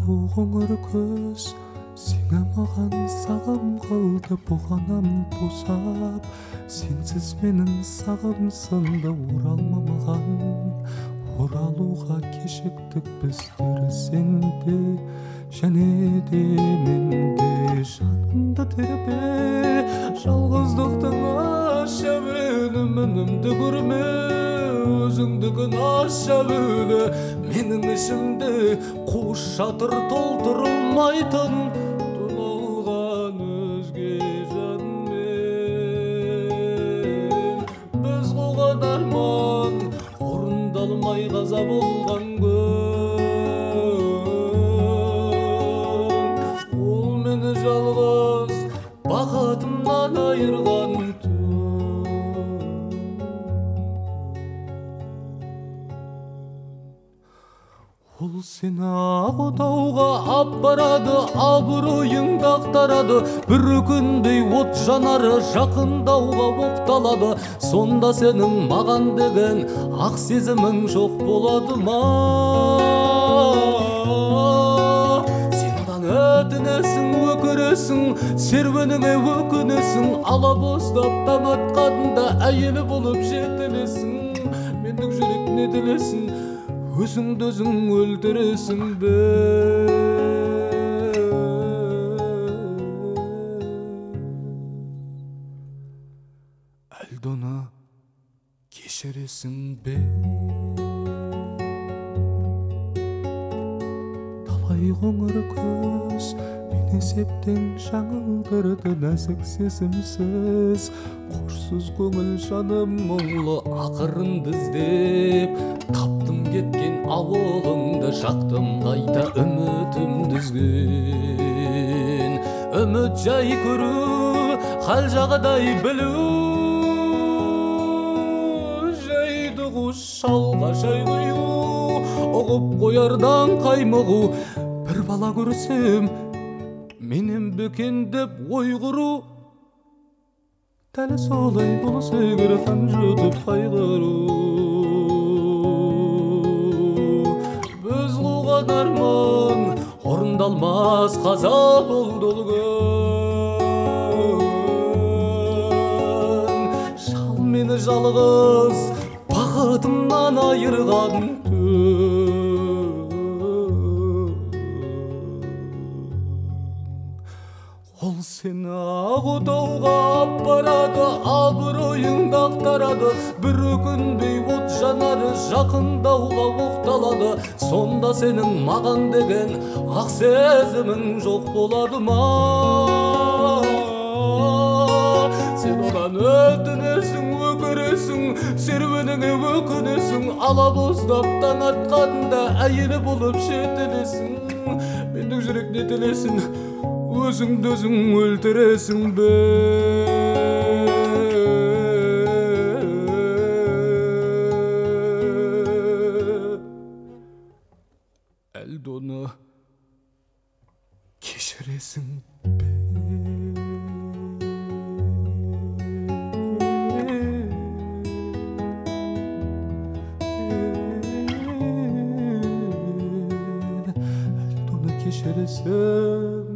қоңыр көз сеңе маған сағым қылды бұғанам босап, сенсіз менің сағым сынды оралма маған. Оралуға кешіктік біздер, сенде және де менде жанымды тербе. Жалғыздықтың аша өлім үнімді көрме, өзіңдігін аша өлі менің ішімде қуыс шатыр толтырылмайтын тұнылған өзге жанмен. Біз қуған арман орындалмай қаза болған күн, ол мені жалғыз бақытымнан айырған түн. Ол сені ақ отауға ап барады, абыройыңды ақтарады, бір күндей от жанары жақындауға оқталады. Сонда сенің маған деген ақ сезімің жоқ болады ма? Сен одан өтінесің, өкіресің, серуеніңе өкінесің, алабоздап таң атқанда әйелі болып жетілесің. Мендік жүрек не тілесін, өзіңді өзің өлтіресің бе? Әлде оны кешіресің бе? Талай қоңыр көз мені септен жаңылдырды, нәзік сезімсіз қорсыз көңіл жаным мұңлы ақырынды іздеп таптым кеткен ауылыңды, жақтым қайта үмітімді үзген. Үміт жай көру, хал жағдай білу, жайды құш шалға жай құю, ұғып қоярдан қаймығу. Бір бала көрсем менен бекен деп ой құру, дәл солай болса егер қан жұтып қайғыру. Біз қуған арман орындалмас қаза болды ол күн, шал мені жалғыз бақытымнан айырған түн. Ол сені ақ отауға ап барады, абыройыңды ақтарады, бір күндей от жанары жақындауға оқталады. Сонда сенің маған деген ақ сезімің жоқ болады ма? Сен одан өтінесің, өкіресің, серуеніңе өкінесің, алабоздап таң атқанда әйелі болып жетілесің. Мендік жүрек не тілесін, өзіңді өзің өлтіресің бе? Әлде оны кешіресің бе? Әлде оны кешіресің